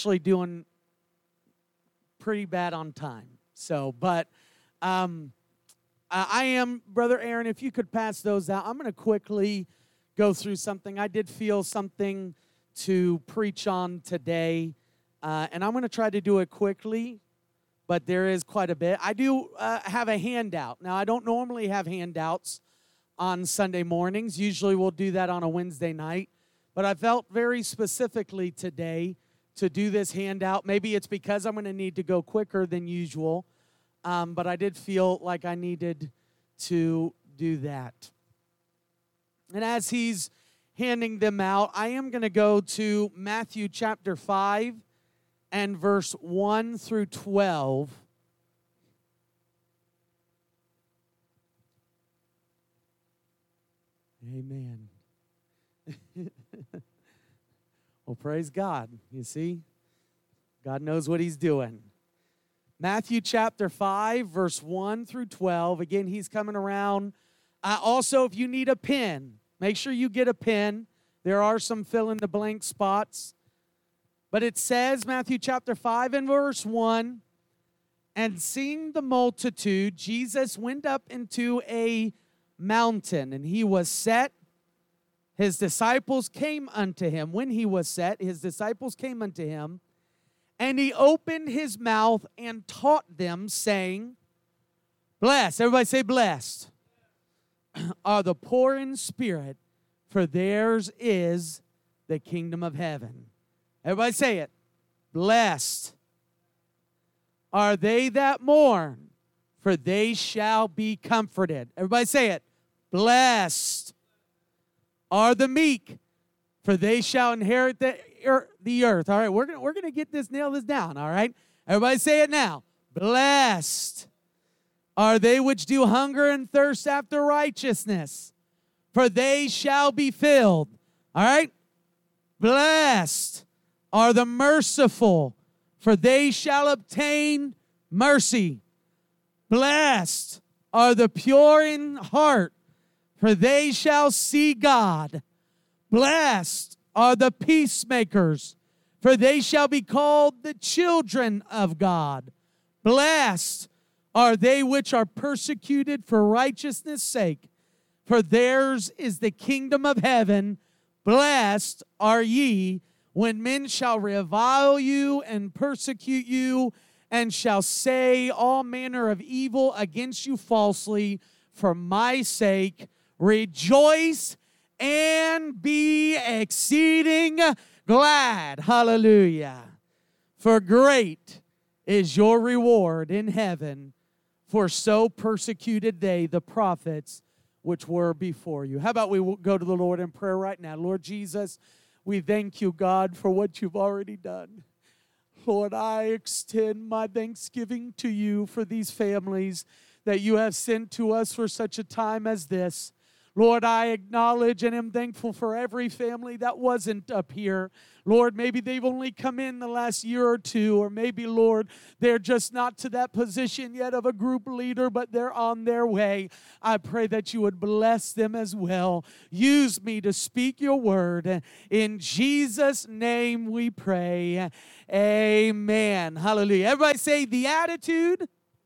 actually doing pretty bad on time. But I am, Brother Aaron, if you could pass those out. I'm going to quickly go through something. I did feel something to preach on today, and I'm going to try to do it quickly, but there is quite a bit. I do have a handout. Now, I don't normally have handouts on Sunday mornings. Usually we'll do that on a Wednesday night, but I felt very specifically today to do this handout. Maybe it's because I'm going to need to go quicker than usual, but I did feel like I needed to do that. And as he's handing them out, I am going to go to Matthew chapter 5 and verse 1 through 12. Amen. Well, praise God. You see, God knows what he's doing. Matthew chapter 5, verse 1 through 12. Again, he's coming around. Also, if you need a pen, make sure you get a pen. There are some fill-in-the-blank spots. But it says, Matthew chapter 5 and verse 1, and seeing the multitude, Jesus went up into a mountain, and he was set. His disciples came unto him. When he was set, his disciples came unto him, and he opened his mouth and taught them, saying, blessed, everybody say blessed, are the poor in spirit, for theirs is the kingdom of heaven. Everybody say it. Blessed are they that mourn, for they shall be comforted. Everybody say it. Blessed are the meek, for they shall inherit the earth. All right, we're gonna nail this down. All right, everybody say it now. Blessed are they which do hunger and thirst after righteousness, for they shall be filled. All right, blessed are the merciful, for they shall obtain mercy. Blessed are the pure in heart, for they shall see God. Blessed are the peacemakers, for they shall be called the children of God. Blessed are they which are persecuted for righteousness' sake, for theirs is the kingdom of heaven. Blessed are ye when men shall revile you and persecute you, and shall say all manner of evil against you falsely for my sake. Rejoice and be exceeding glad. Hallelujah. For great is your reward in heaven, for so persecuted they the prophets which were before you. How about we go to the Lord in prayer right now? Lord Jesus, we thank you, God, for what you've already done. Lord, I extend my thanksgiving to you for these families that you have sent to us for such a time as this. Lord, I acknowledge and am thankful for every family that wasn't up here. Lord, maybe they've only come in the last year or two, or maybe, Lord, they're just not to that position yet of a group leader, but they're on their way. I pray that you would bless them as well. Use me to speak your word. In Jesus' name we pray. Amen. Hallelujah. Everybody say the attitude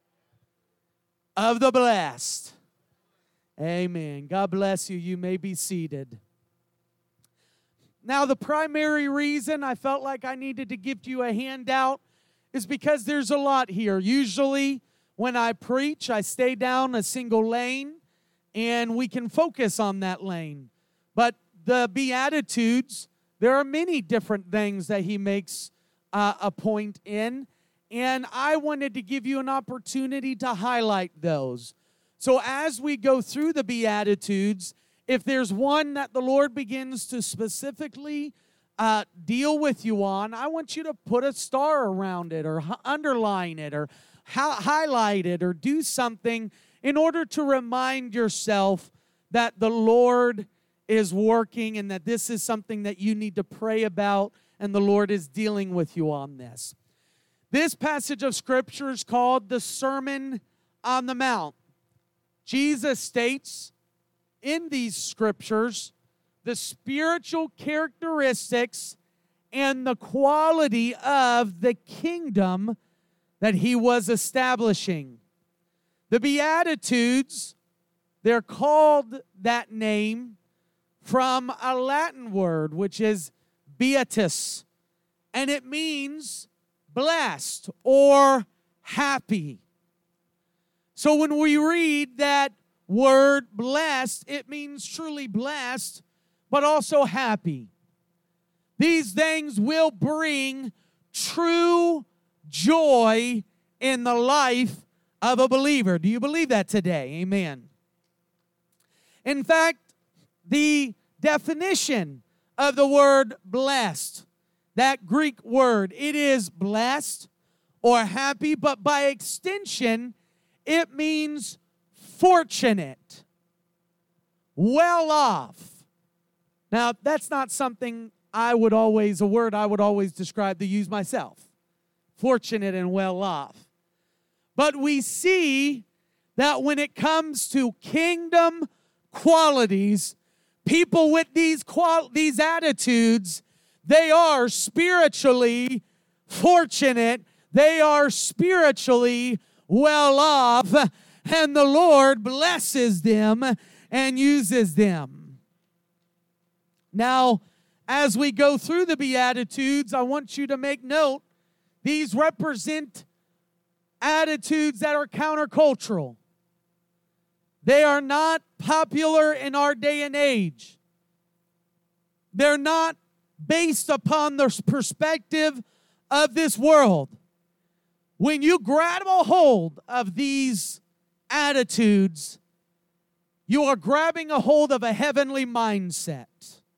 of the blessed. Amen. God bless you. You may be seated. Now, the primary reason I felt like I needed to give you a handout is because there's a lot here. Usually, when I preach, I stay down a single lane, and we can focus on that lane. But the Beatitudes, there are many different things that he makes a point in, and I wanted to give you an opportunity to highlight those. So as we go through the Beatitudes, if there's one that the Lord begins to specifically deal with you on, I want you to put a star around it or underline it or highlight it or do something in order to remind yourself that the Lord is working and that this is something that you need to pray about and the Lord is dealing with you on this. This passage of Scripture is called the Sermon on the Mount. Jesus states in these Scriptures the spiritual characteristics and the quality of the kingdom that he was establishing. The Beatitudes, they're called that name from a Latin word, which is beatus, and it means blessed or happy. So when we read that word blessed, it means truly blessed, but also happy. These things will bring true joy in the life of a believer. Do you believe that today? Amen. In fact, the definition of the word blessed, that Greek word, it is blessed or happy, but by extension, it means fortunate, well off. Now, that's not something a word I would always describe to use myself. Fortunate and well off. But we see that when it comes to kingdom qualities, people with these attitudes, they are spiritually fortunate. They are spiritually well off, and the Lord blesses them and uses them. Now, as we go through the Beatitudes, I want you to make note, these represent attitudes that are countercultural. They are not popular in our day and age. They're not based upon the perspective of this world. When you grab a hold of these attitudes, you are grabbing a hold of a heavenly mindset.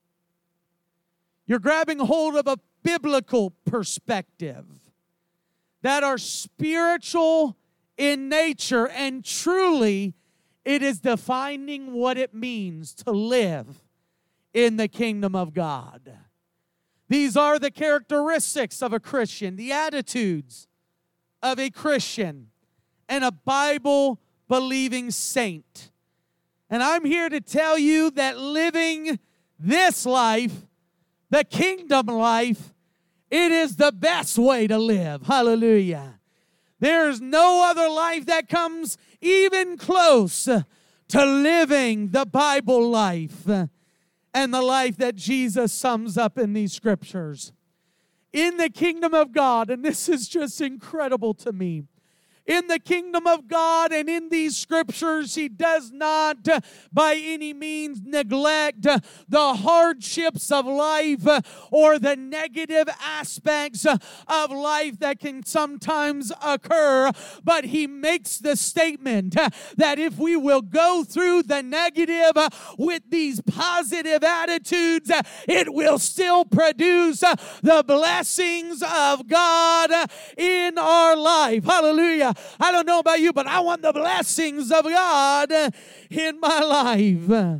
You're grabbing hold of a biblical perspective that are spiritual in nature, and truly it is defining what it means to live in the kingdom of God. These are the characteristics of a Christian, the attitudes of a Christian and a Bible-believing saint. And I'm here to tell you that living this life, the kingdom life, it is the best way to live. Hallelujah. There's no other life that comes even close to living the Bible life and the life that Jesus sums up in these scriptures. In the kingdom of God, and this is just incredible to me, in the kingdom of God and in these scriptures, he does not by any means neglect the hardships of life or the negative aspects of life that can sometimes occur, but he makes the statement that if we will go through the negative with these positive attitudes, it will still produce the blessings of God in our life. Hallelujah. I don't know about you, but I want the blessings of God in my life.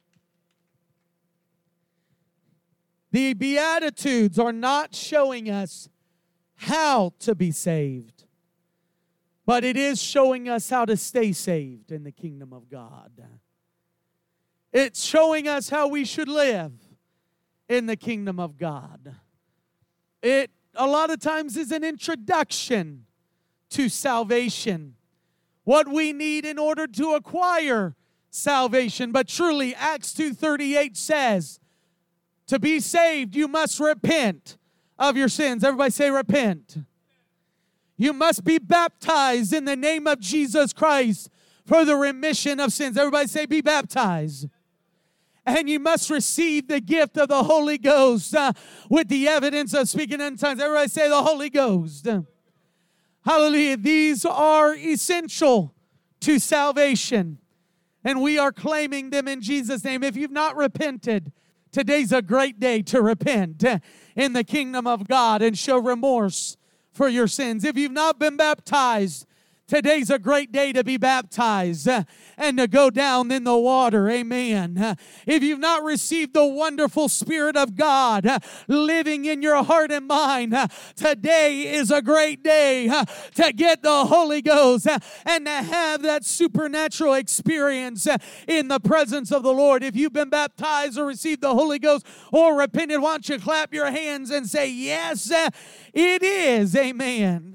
The Beatitudes are not showing us how to be saved, but it is showing us how to stay saved in the kingdom of God. It's showing us how we should live in the kingdom of God. It a lot of times is an introduction to salvation, what we need in order to acquire salvation. But truly, Acts 2:38 says, to be saved, you must repent of your sins. Everybody say repent. You must be baptized in the name of Jesus Christ for the remission of sins. Everybody say be baptized. And you must receive the gift of the Holy Ghost with the evidence of speaking in tongues. Everybody say the Holy Ghost. Hallelujah. These are essential to salvation, and we are claiming them in Jesus' name. If you've not repented, today's a great day to repent in the kingdom of God and show remorse for your sins. If you've not been baptized, Today's a great day to be baptized and to go down in the water. Amen. If you've not received the wonderful Spirit of God living in your heart and mind, today is a great day to get the Holy Ghost and to have that supernatural experience in the presence of the Lord. If you've been baptized or received the Holy Ghost or repented, why don't you clap your hands and say, yes, it is. Amen.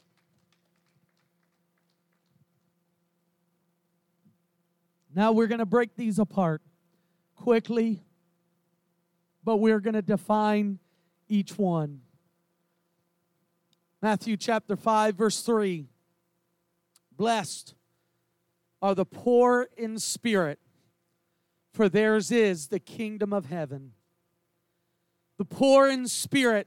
Now we're going to break these apart quickly, but we're going to define each one. Matthew chapter 5, verse 3. Blessed are the poor in spirit, for theirs is the kingdom of heaven. The poor in spirit,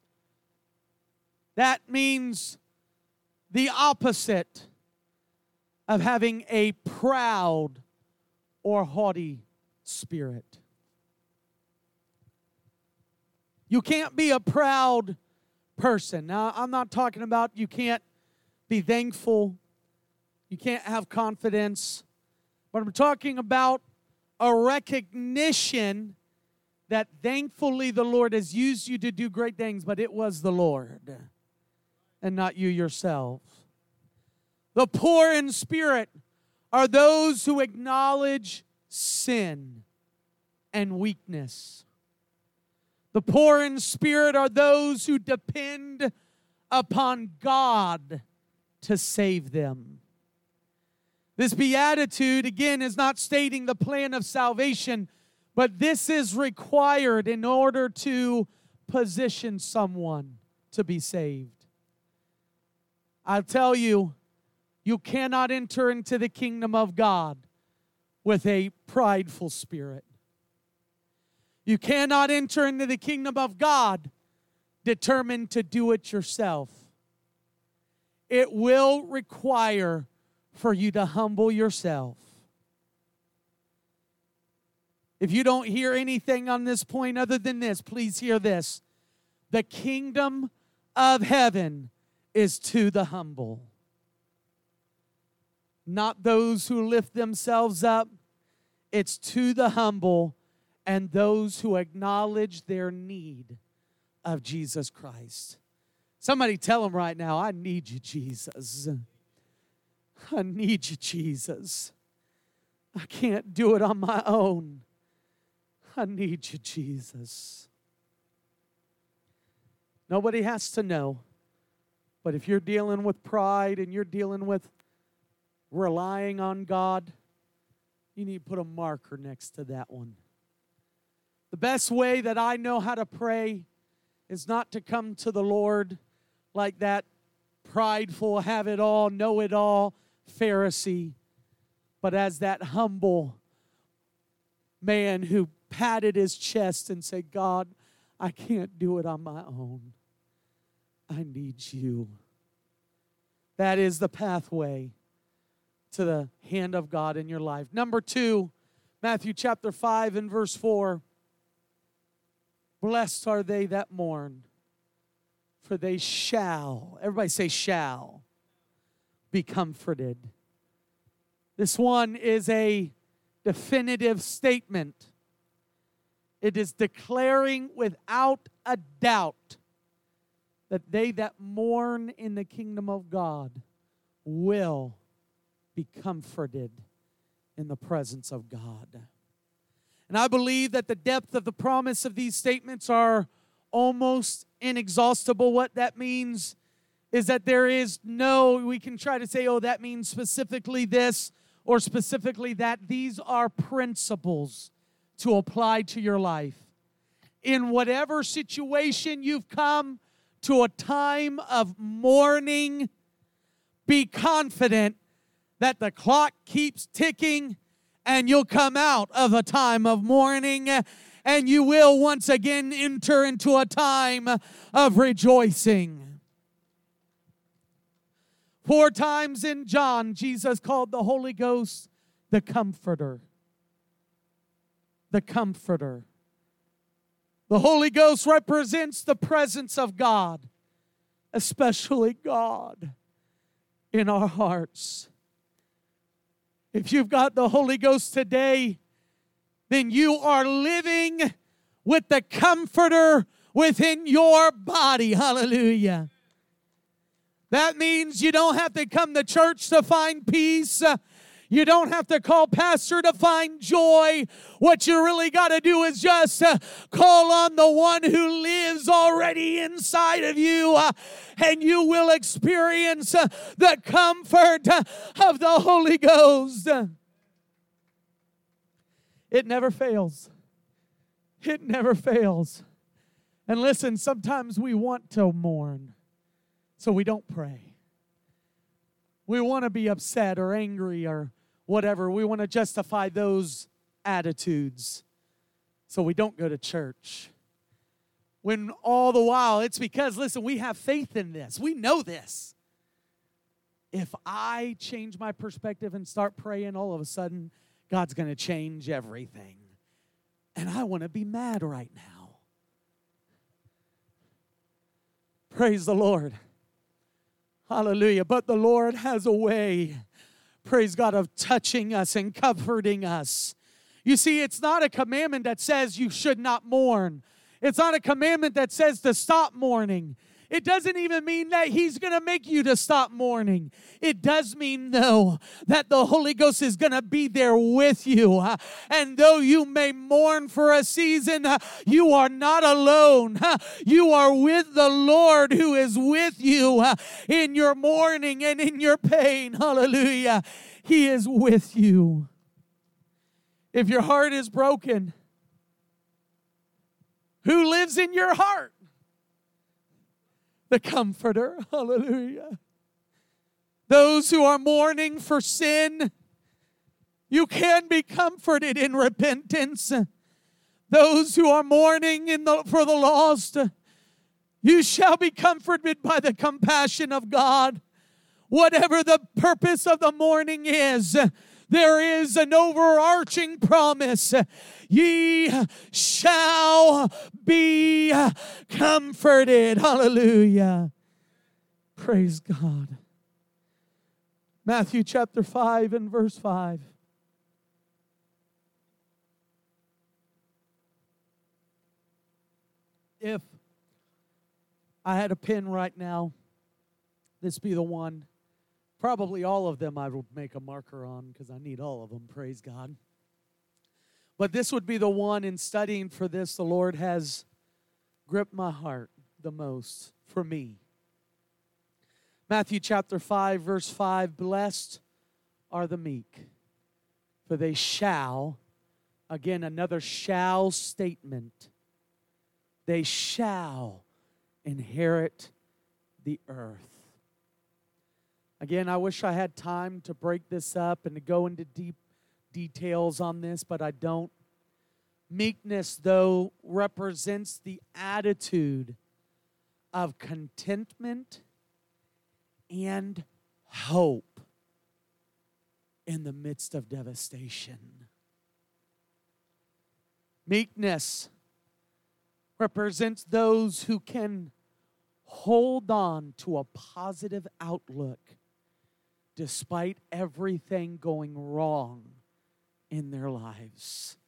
that means the opposite of having a proud or haughty spirit. You can't be a proud person. Now, I'm not talking about you can't be thankful, you can't have confidence, but I'm talking about a recognition that thankfully the Lord has used you to do great things, but it was the Lord and not you yourself. The poor in spirit are those who acknowledge sin and weakness. The poor in spirit are those who depend upon God to save them. This beatitude, again, is not stating the plan of salvation, but this is required in order to position someone to be saved. I'll tell you, you cannot enter into the kingdom of God with a prideful spirit. You cannot enter into the kingdom of God determined to do it yourself. It will require for you to humble yourself. If you don't hear anything on this point other than this, please hear this. The kingdom of heaven is to the humble. Not those who lift themselves up. It's to the humble and those who acknowledge their need of Jesus Christ. Somebody tell them right now, I need you, Jesus. I need you, Jesus. I can't do it on my own. I need you, Jesus. Nobody has to know. But if you're dealing with pride and you're dealing with relying on God, you need to put a marker next to that one. The best way that I know how to pray is not to come to the Lord like that prideful, have it all, know it all Pharisee, but as that humble man who patted his chest and said, God, I can't do it on my own. I need you. That is the pathway to the hand of God in your life. Number 2, Matthew chapter 5 and verse 4. Blessed are they that mourn, for they shall, everybody say shall, be comforted. This one is a definitive statement. It is declaring without a doubt that they that mourn in the kingdom of God will be comforted in the presence of God. And I believe that the depth of the promise of these statements are almost inexhaustible. What that means is that there is we can try to say, oh, that means specifically this or specifically that. These are principles to apply to your life. In whatever situation you've come to a time of mourning, be confident that the clock keeps ticking and you'll come out of a time of mourning and you will once again enter into a time of rejoicing. 4 times in John, Jesus called the Holy Ghost the Comforter. The Comforter. The Holy Ghost represents the presence of God, especially God in our hearts. If you've got the Holy Ghost today, then you are living with the Comforter within your body. Hallelujah. That means you don't have to come to church to find peace. You don't have to call pastor to find joy. What you really got to do is just call on the one who lives already inside of you, and you will experience the comfort of the Holy Ghost. It never fails. It never fails. And listen, sometimes we want to mourn, so we don't pray. We want to be upset or angry or whatever. We want to justify those attitudes, so we don't go to church. When all the while, it's because, listen, we have faith in this. We know this. If I change my perspective and start praying, all of a sudden, God's going to change everything. And I want to be mad right now. Praise the Lord. Hallelujah. But the Lord has a way, praise God, of touching us and comforting us. You see, it's not a commandment that says you should not mourn. It's not a commandment that says to stop mourning. It doesn't even mean that He's going to make you to stop mourning. It does mean, though, that the Holy Ghost is going to be there with you. And though you may mourn for a season, you are not alone. You are with the Lord who is with you in your mourning and in your pain. Hallelujah. He is with you. If your heart is broken, who lives in your heart? The Comforter. Hallelujah. Those who are mourning for sin, you can be comforted in repentance. Those who are mourning for the lost, you shall be comforted by the compassion of God. Whatever the purpose of the mourning is, there is an overarching promise. Ye shall be comforted. Hallelujah. Praise God. Matthew chapter 5 and verse 5. If I had a pen right now, this be the one. Probably all of them I would make a marker on because I need all of them, praise God. But this would be the one. In studying for this, the Lord has gripped my heart the most for me. Matthew chapter 5, verse 5, blessed are the meek, for they shall, again, another shall statement, they shall inherit the earth. Again, I wish I had time to break this up and to go into deep details on this, but I don't. Meekness, though, represents the attitude of contentment and hope in the midst of devastation. Meekness represents those who can hold on to a positive outlook despite everything going wrong in their lives.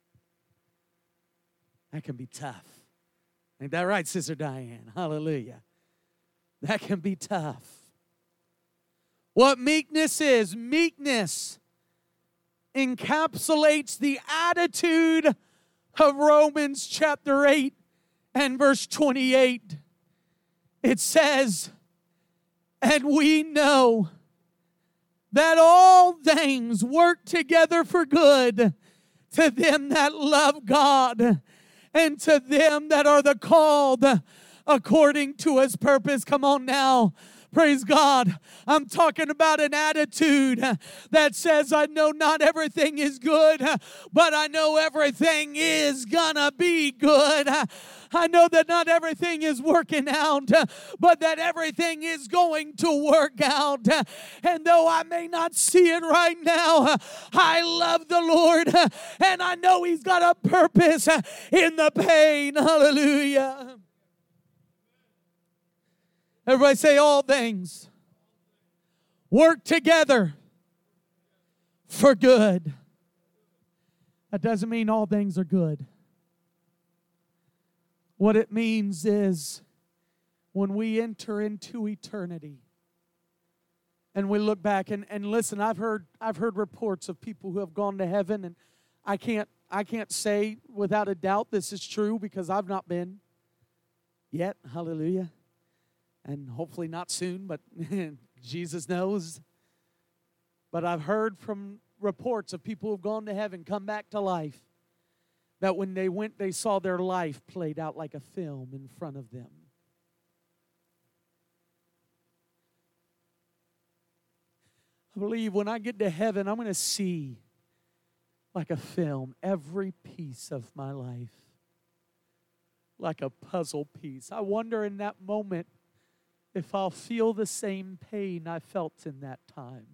That can be tough. Ain't that right, Sister Diane? Hallelujah. That can be tough. What meekness is, meekness encapsulates the attitude of Romans chapter 8 and verse 28. It says, and we know that all things work together for good to them that love God and to them that are the called according to His purpose. Come on now. Praise God. I'm talking about an attitude that says, I know not everything is good, but I know everything is gonna be good. I know that not everything is working out, but that everything is going to work out. And though I may not see it right now, I love the Lord, and I know He's got a purpose in the pain. Hallelujah. Everybody say all things work together for good. That doesn't mean all things are good. What it means is when we enter into eternity and we look back and listen, I've heard reports of people who have gone to heaven, and I can't say without a doubt this is true because I've not been yet. Hallelujah. And hopefully not soon, but Jesus knows. But I've heard from reports of people who've gone to heaven, come back to life, that when they went, they saw their life played out like a film in front of them. I believe when I get to heaven, I'm going to see like a film every piece of my life, like a puzzle piece. I wonder in that moment if I'll feel the same pain I felt in that time,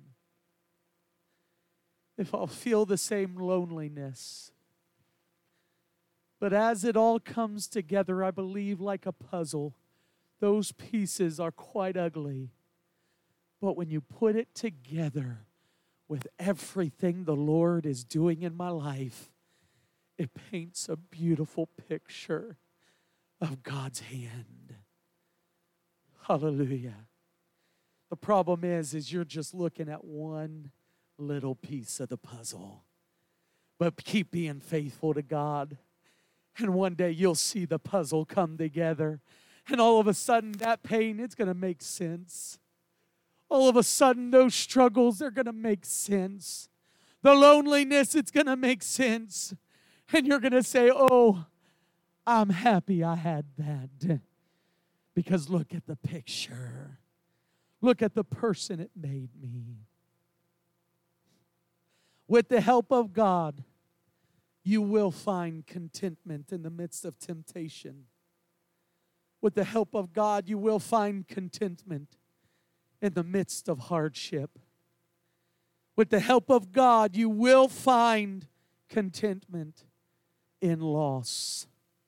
if I'll feel the same loneliness. But as it all comes together, I believe like a puzzle, those pieces are quite ugly. But when you put it together with everything the Lord is doing in my life, it paints a beautiful picture of God's hand. Hallelujah. The problem is you're just looking at one little piece of the puzzle. But keep being faithful to God. And one day you'll see the puzzle come together. And all of a sudden that pain, it's going to make sense. All of a sudden those struggles, they're going to make sense. The loneliness, it's going to make sense. And you're going to say, oh, I'm happy I had that. Because look at the picture. Look at the person it made me. With the help of God, you will find contentment in the midst of temptation. With the help of God, you will find contentment in the midst of hardship. With the help of God, you will find contentment in loss.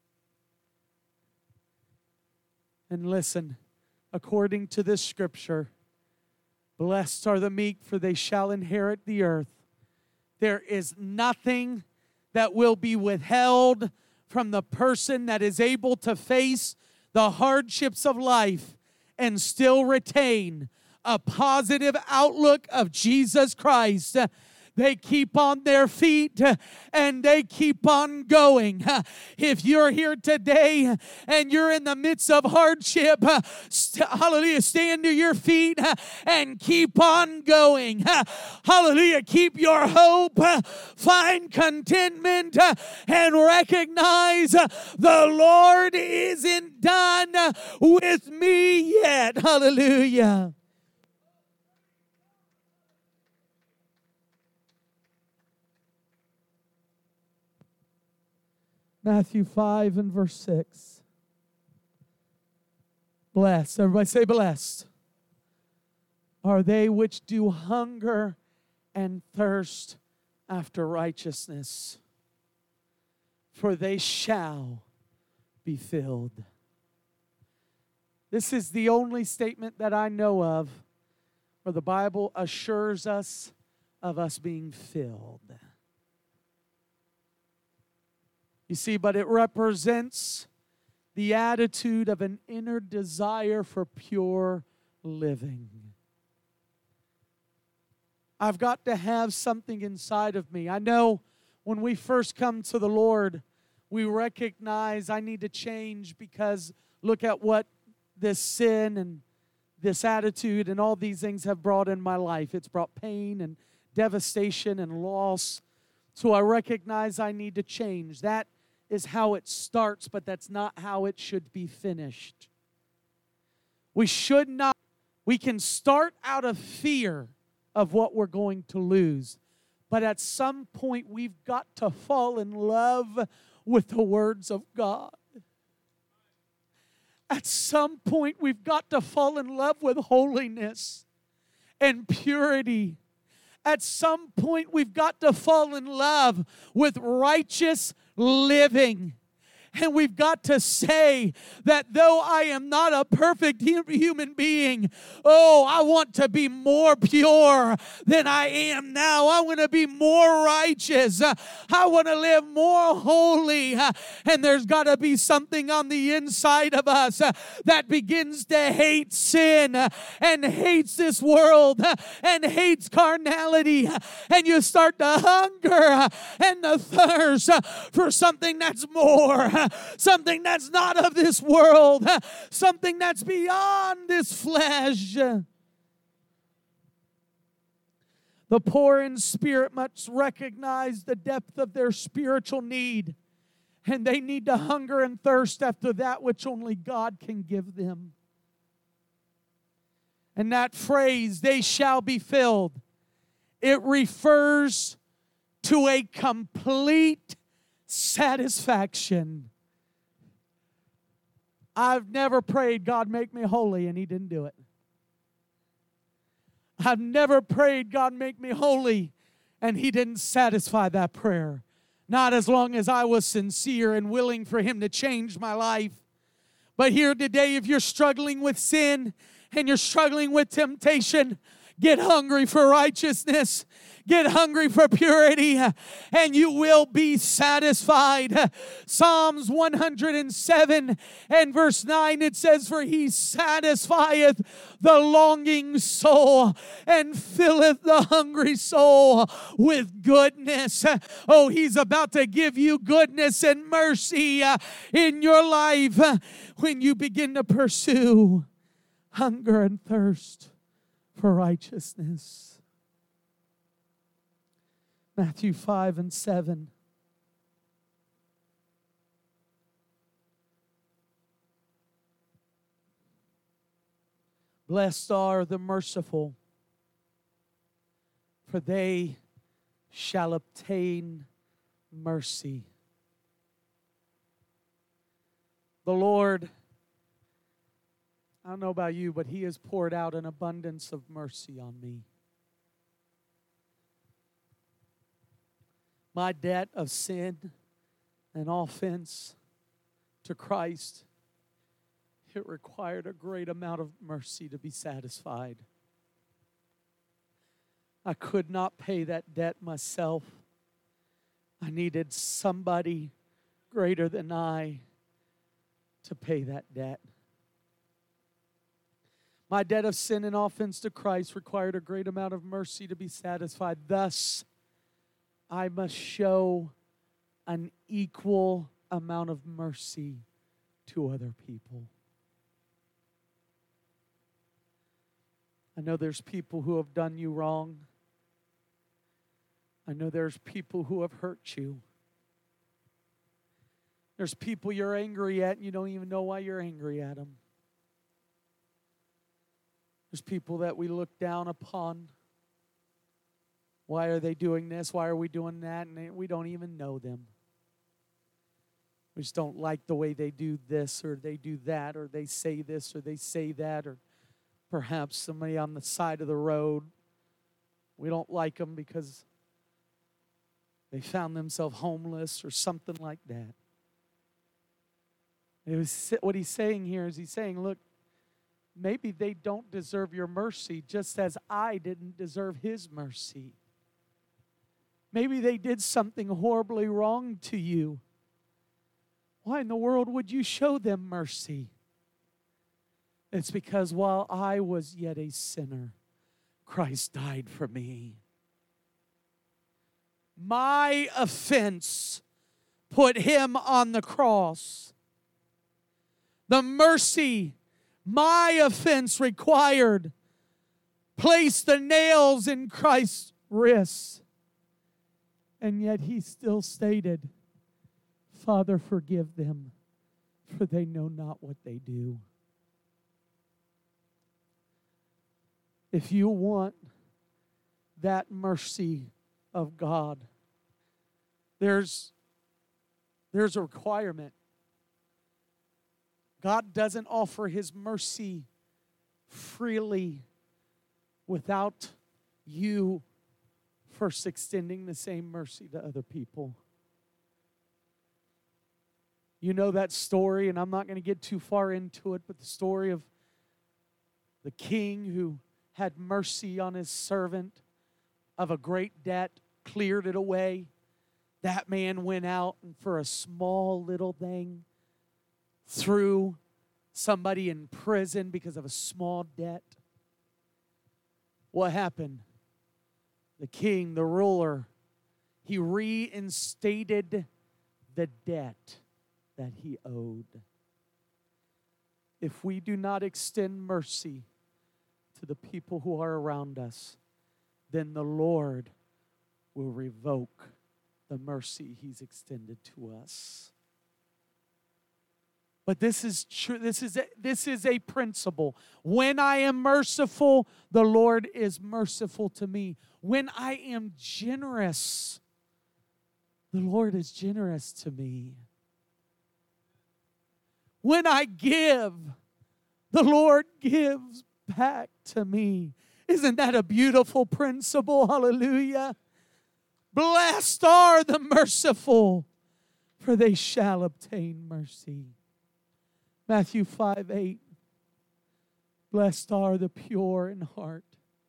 And listen, according to this scripture, blessed are the meek, for they shall inherit the earth. There is nothing that will be withheld from the person that is able to face the hardships of life and still retain a positive outlook of Jesus Christ. They keep on their feet and they keep on going. If you're here today and you're in the midst of hardship, hallelujah, stand to your feet and keep on going. Hallelujah, keep your hope, find contentment, and recognize the Lord isn't done with me yet. Hallelujah. Matthew 5 and verse 6. Blessed, everybody say blessed, are they which do hunger and thirst after righteousness, for they shall be filled. This is the only statement that I know of where the Bible assures us of us being filled. You see, but it represents the attitude of an inner desire for pure living. I've got to have something inside of me. I know when we first come to the Lord, we recognize I need to change because look at what this sin and this attitude and all these things have brought in my life. It's brought pain and devastation and loss. So I recognize I need to change. That is how it starts, but that's not how it should be finished. We can start out of fear of what we're going to lose, but at some point we've got to fall in love with the words of God. At some point we've got to fall in love with holiness and purity. At some point we've got to fall in love with righteous living. And we've got to say that though I am not a perfect human being, oh, I want to be more pure than I am now. I want to be more righteous. I want to live more holy. And there's got to be something on the inside of us that begins to hate sin and hates this world and hates carnality. And you start to hunger and the thirst for something that's more, something that's not of this world, something that's beyond this flesh. The poor in spirit must recognize the depth of their spiritual need, and they need to hunger and thirst after that which only God can give them. And that phrase, they shall be filled, it refers to a complete satisfaction. I've never prayed, God, make me holy, and He didn't do it. I've never prayed, God, make me holy, and He didn't satisfy that prayer. Not as long as I was sincere and willing for Him to change my life. But here today, if you're struggling with sin and you're struggling with temptation, get hungry for righteousness. Get hungry for purity, and you will be satisfied. Psalms 107 and verse 9, it says, for He satisfieth the longing soul and filleth the hungry soul with goodness. Oh, He's about to give you goodness and mercy in your life when you begin to pursue hunger and thirst for righteousness. Matthew 5 and 7. Blessed are the merciful, for they shall obtain mercy. The Lord, I don't know about you, but He has poured out an abundance of mercy on me. My debt of sin and offense to Christ, it required a great amount of mercy to be satisfied. I could not pay that debt myself. I needed somebody greater than I to pay that debt. My debt of sin and offense to Christ required a great amount of mercy to be satisfied. Thus, I must show an equal amount of mercy to other people. I know there's people who have done you wrong. I know there's people who have hurt you. There's people you're angry at and you don't even know why you're angry at them. There's people that we look down upon. Why are they doing this? Why are we doing that? And we don't even know them. We just don't like the way they do this or they do that or they say this or they say that, or perhaps somebody on the side of the road. We don't like them because they found themselves homeless or something like that. What he's saying here is he's saying, look, maybe they don't deserve your mercy just as I didn't deserve His mercy. Maybe they did something horribly wrong to you. Why in the world would you show them mercy? It's because while I was yet a sinner, Christ died for me. My offense put Him on the cross. The mercy my offense required placed the nails in Christ's wrists. And yet He still stated, Father, forgive them, for they know not what they do. If you want that mercy of God, there's a requirement. God doesn't offer His mercy freely without you first extending the same mercy to other people. You know that story, and I'm not going to get too far into it, but the story of the king who had mercy on his servant of a great debt, cleared it away. That man went out and for a small little thing threw somebody in prison because of a small debt. What happened? The king, the ruler, he reinstated the debt that he owed. If we do not extend mercy to the people who are around us, then the Lord will revoke the mercy He's extended to us. But this is true. This is a principle. When I am merciful, the Lord is merciful to me. When I am generous, the Lord is generous to me. When I give, the Lord gives back to me. Isn't that a beautiful principle? Hallelujah. Blessed are the merciful, for they shall obtain mercy. Matthew 5:8. Blessed are the pure in heart.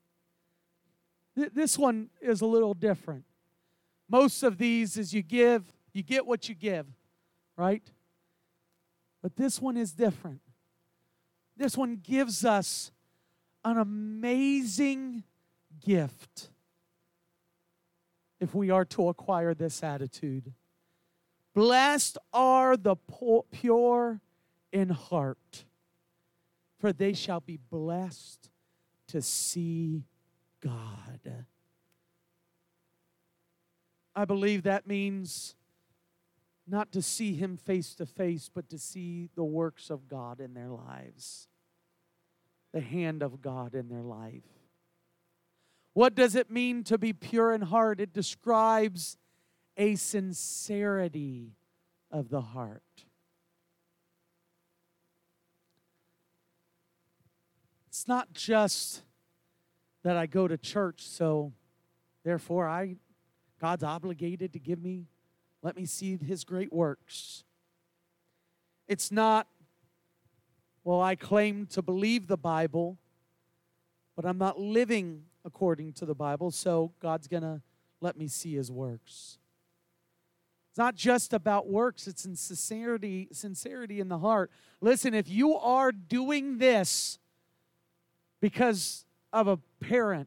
This one is a little different. Most of these is you give, you get what you give, right? But this one is different. This one gives us an amazing gift if we are to acquire this attitude. Blessed are the pure in heart, for they shall be blessed to see God. I believe that means not to see Him face to face, but to see the works of God in their lives, the hand of God in their life. What does it mean to be pure in heart? It describes a sincerity of the heart. It's not just that I go to church, so therefore God's obligated to give me, let me see His great works. It's not, well, I claim to believe the Bible, but I'm not living according to the Bible, so God's going to let me see His works. It's not just about works, it's in sincerity in the heart. Listen, if you are doing this because of a parent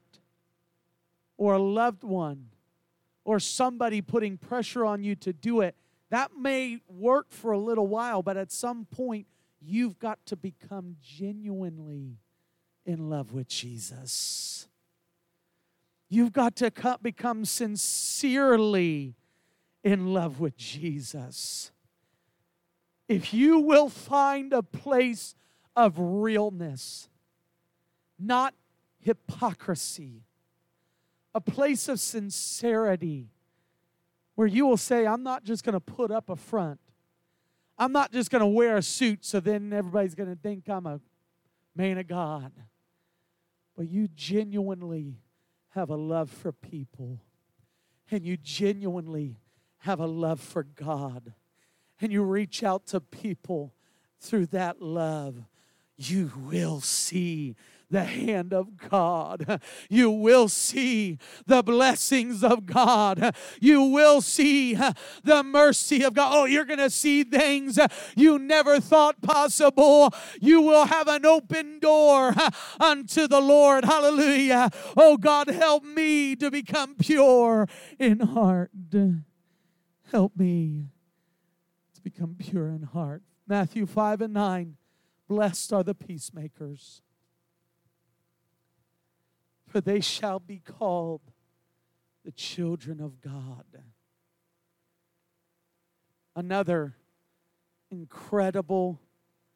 or a loved one or somebody putting pressure on you to do it, that may work for a little while, but at some point, you've got to become genuinely in love with Jesus. You've got to become sincerely in love with Jesus. If you will find a place of realness, not hypocrisy, a place of sincerity, where you will say, I'm not just going to put up a front. I'm not just going to wear a suit so then everybody's going to think I'm a man of God. But you genuinely have a love for people. And you genuinely have a love for God. And you reach out to people through that love. You will see the hand of God. You will see the blessings of God. You will see the mercy of God. Oh, you're going to see things you never thought possible. You will have an open door unto the Lord. Hallelujah. Oh, God, help me to become pure in heart. Help me to become pure in heart. Matthew 5:9. Blessed are the peacemakers, for they shall be called the children of God. Another incredible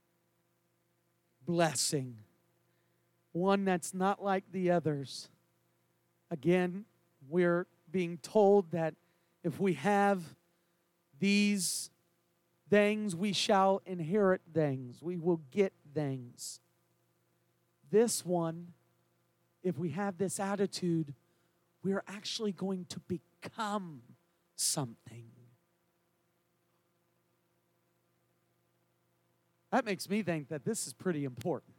blessing, one that's not like the others. Again, we're being told that if we have these things, we shall inherit things. We will get things. This one, if we have this attitude, we're actually going to become something. That makes me think that this is pretty important.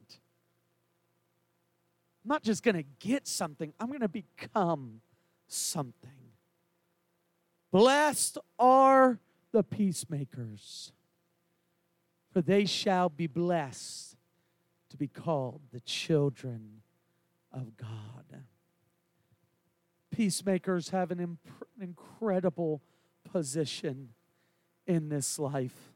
I'm not just going to get something, I'm going to become something. Blessed are the peacemakers, for they shall be blessed to be called the children of God. Peacemakers have an incredible position in this life.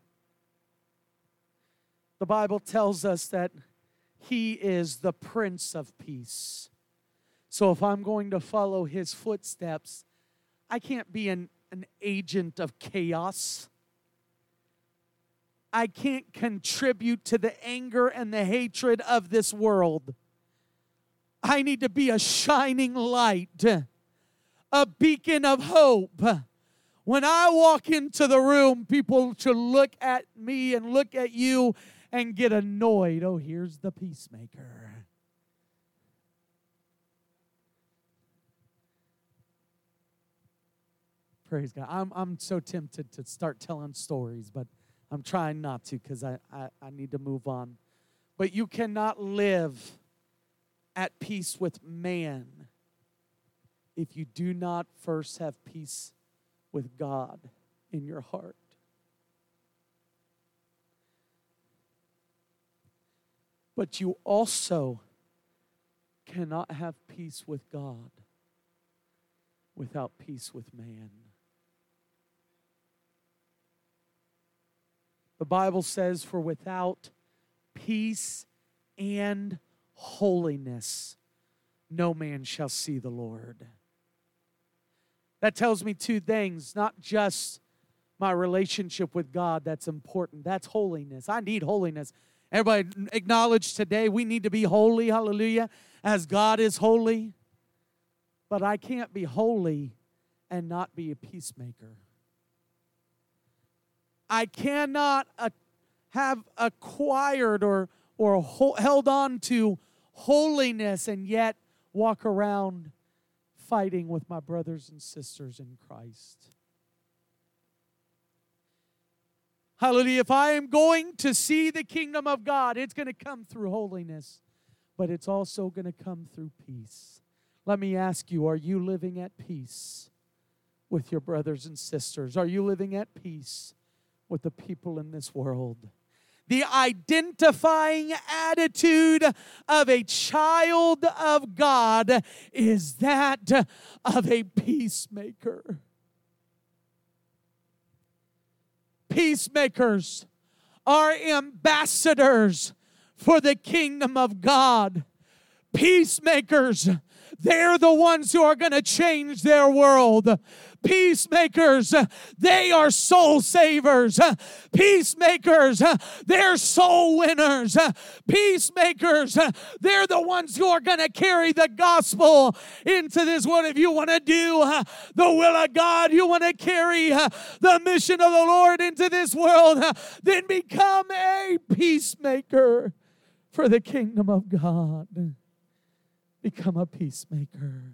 The Bible tells us that He is the Prince of Peace. So if I'm going to follow His footsteps, I can't be an agent of chaos. I can't contribute to the anger and the hatred of this world. I need to be a shining light, a beacon of hope. When I walk into the room, people should look at me and look at you and get annoyed. Oh, here's the peacemaker. Praise God. I'm so tempted to start telling stories, but I'm trying not to because I need to move on. But you cannot live at peace with man if you do not first have peace with God in your heart. But you also cannot have peace with God without peace with man. The Bible says, for without peace and holiness, no man shall see the Lord. That tells me two things, not just my relationship with God that's important. That's holiness. I need holiness. Everybody acknowledge today we need to be holy, hallelujah, as God is holy. But I can't be holy and not be a peacemaker. I cannot have acquired or held on to holiness and yet walk around fighting with my brothers and sisters in Christ. Hallelujah. If I am going to see the kingdom of God, it's going to come through holiness, but it's also going to come through peace. Let me ask you, are you living at peace with your brothers and sisters? Are you living at peace with the people in this world? The identifying attitude of a child of God is that of a peacemaker. Peacemakers are ambassadors for the kingdom of God. Peacemakers, they're the ones who are going to change their world. Peacemakers, they are soul savers. Peacemakers, they're soul winners. Peacemakers, they're the ones who are going to carry the gospel into this world. If you want to do the will of God, you want to carry the mission of the Lord into this world, then become a peacemaker for the kingdom of God. Become a peacemaker.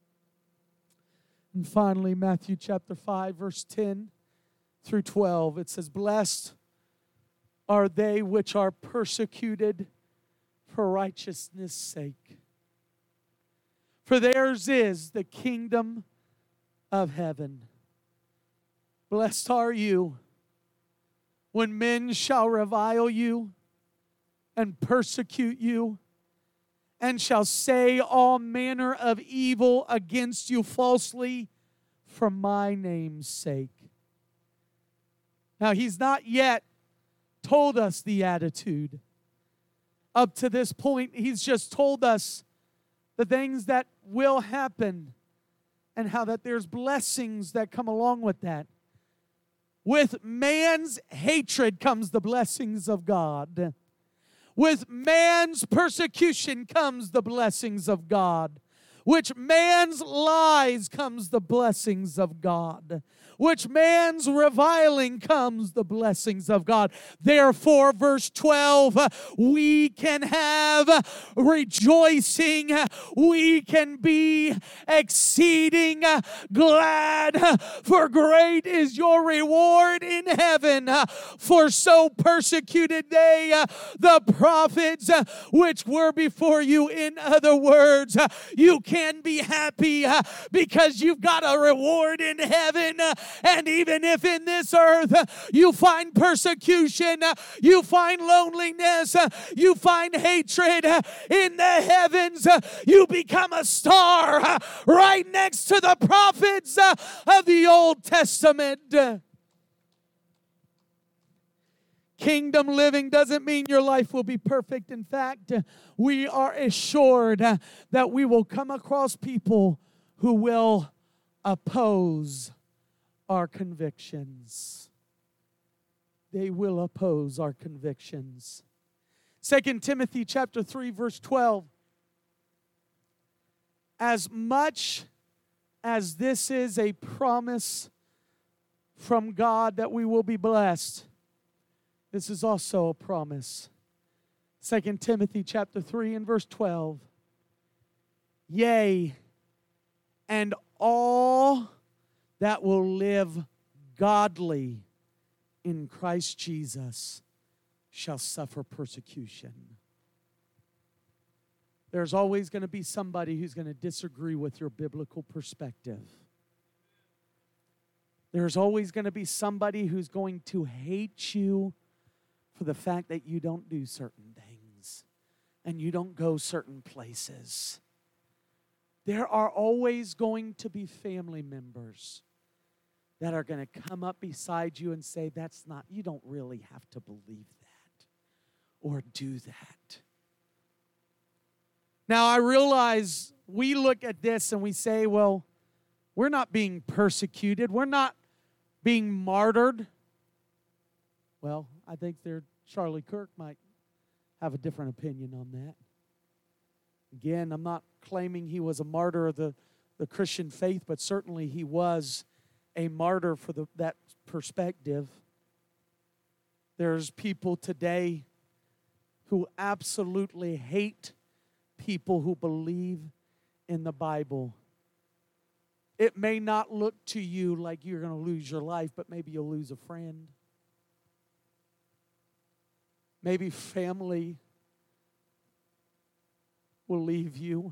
And finally, Matthew chapter 5, verse 10 through 12, it says, blessed are they which are persecuted for righteousness' sake, for theirs is the kingdom of heaven. Blessed are you when men shall revile you and persecute you, and shall say all manner of evil against you falsely for my name's sake. Now, he's not yet told us the attitude. Up to this point, he's just told us the things that will happen and how that there's blessings that come along with that. With man's hatred comes the blessings of God. With man's persecution comes the blessings of God. With man's lies comes the blessings of God. which man's reviling comes the blessings of God. Therefore, verse 12, we can have rejoicing. We can be exceeding glad, for great is your reward in heaven. For so persecuted they the prophets which were before you. In other words, you can be happy because you've got a reward in heaven. And even if in this earth you find persecution, you find loneliness, you find hatred, in the heavens you become a star right next to the prophets of the Old Testament. Kingdom living doesn't mean your life will be perfect. In fact, we are assured that we will come across people who will oppose our convictions. They will oppose our convictions. 2 Timothy chapter 3, verse 12. As much as this is a promise from God that we will be blessed, this is also a promise. 2 Timothy chapter 3 and verse 12. Yea, and all that will live godly in Christ Jesus shall suffer persecution. There's always going to be somebody who's going to disagree with your biblical perspective. There's always going to be somebody who's going to hate you for the fact that you don't do certain things and you don't go certain places. There are always going to be family members that are going to come up beside you and say, that's not, you don't really have to believe that or do that. Now, I realize we look at this and we say, well, we're not being persecuted. We're not being martyred. Well, I think Charlie Kirk might have a different opinion on that. Again, I'm not claiming he was a martyr of the Christian faith, but certainly he was a martyr for that perspective. There's people today who absolutely hate people who believe in the Bible. It may not look to you like you're going to lose your life, but maybe you'll lose a friend. Maybe family will leave you.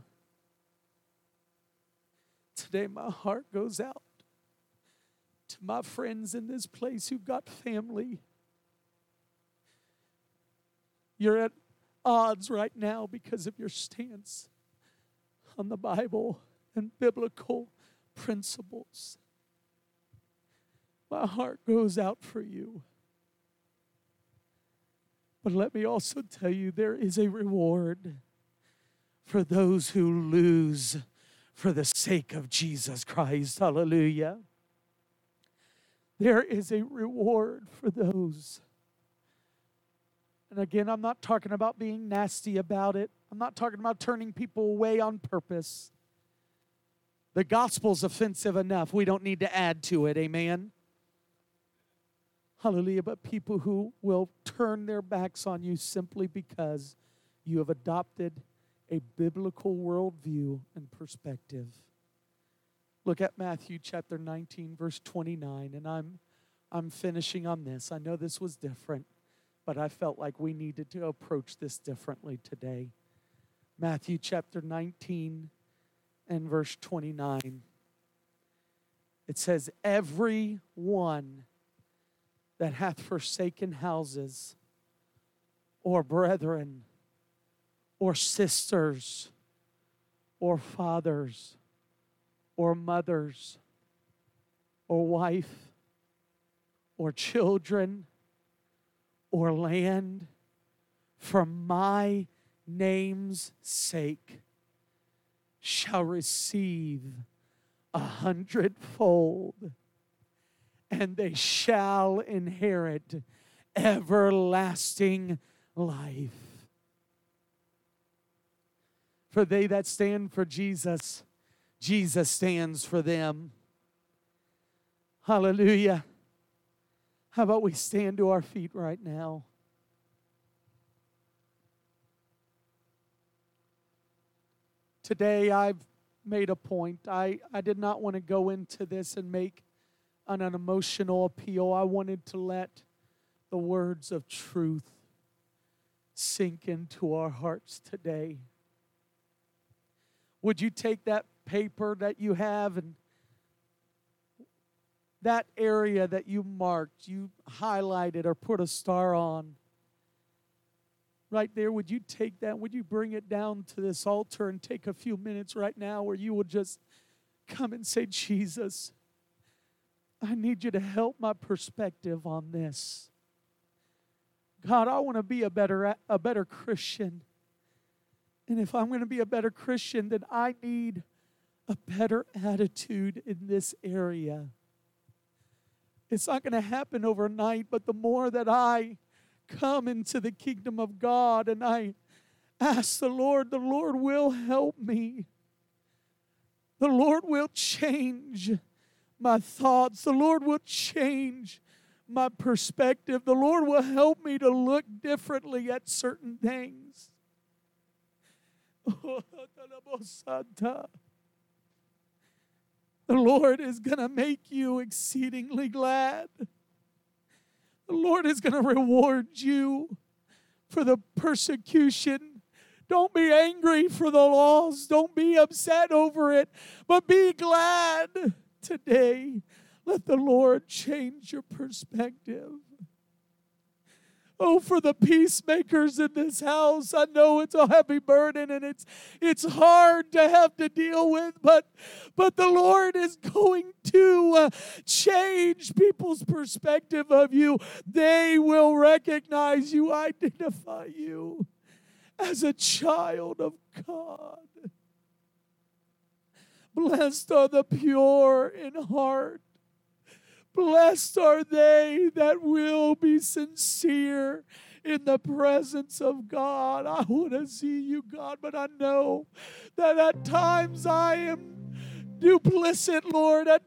Today my heart goes out to my friends in this place who've got family. You're at odds right now because of your stance on the Bible and biblical principles. My heart goes out for you. But let me also tell you, there is a reward for those who lose for the sake of Jesus Christ. Hallelujah. There is a reward for those. And again, I'm not talking about being nasty about it. I'm not talking about turning people away on purpose. The gospel's offensive enough. We don't need to add to it. Amen. Hallelujah. But people who will turn their backs on you simply because you have adopted a biblical worldview and perspective. Look at Matthew chapter 19, verse 29. And I'm finishing on this. I know this was different, but I felt like we needed to approach this differently today. Matthew chapter 19 and verse 29. It says, every one that hath forsaken houses, or brethren, or sisters, or fathers, or mothers, or wife, or children, or land, for my name's sake, shall receive 100-fold, and they shall inherit everlasting life. For they that stand for Jesus, Jesus stands for them. Hallelujah. How about we stand to our feet right now? Today I've made a point. I did not want to go into this and make an emotional appeal. I wanted to let the words of truth sink into our hearts today. Would you take that paper that you have and that area that you marked, you highlighted or put a star on, right there, would you take that, would you bring it down to this altar and take a few minutes right now where you would just come and say, Jesus, I need you to help my perspective on this. God, I want to be a better Christian. And if I'm going to be a better Christian, then I need a better attitude in this area. It's not going to happen overnight, but the more that I come into the kingdom of God and I ask the Lord will help me. The Lord will change my thoughts. The Lord will change my perspective. The Lord will help me to look differently at certain things. The Lord is going to make you exceedingly glad. The Lord is going to reward you for the persecution. Don't be angry for the loss. Don't be upset over it, but be glad today. Let the Lord change your perspective. Oh, for the peacemakers in this house, I know it's a heavy burden and it's hard to have to deal with, but the Lord is going to change people's perspective of you. They will recognize you, identify you as a child of God. Blessed are the pure in heart. Blessed are they that will be sincere in the presence of God. I want to see you, God, but I know that at times I am duplicit, Lord. At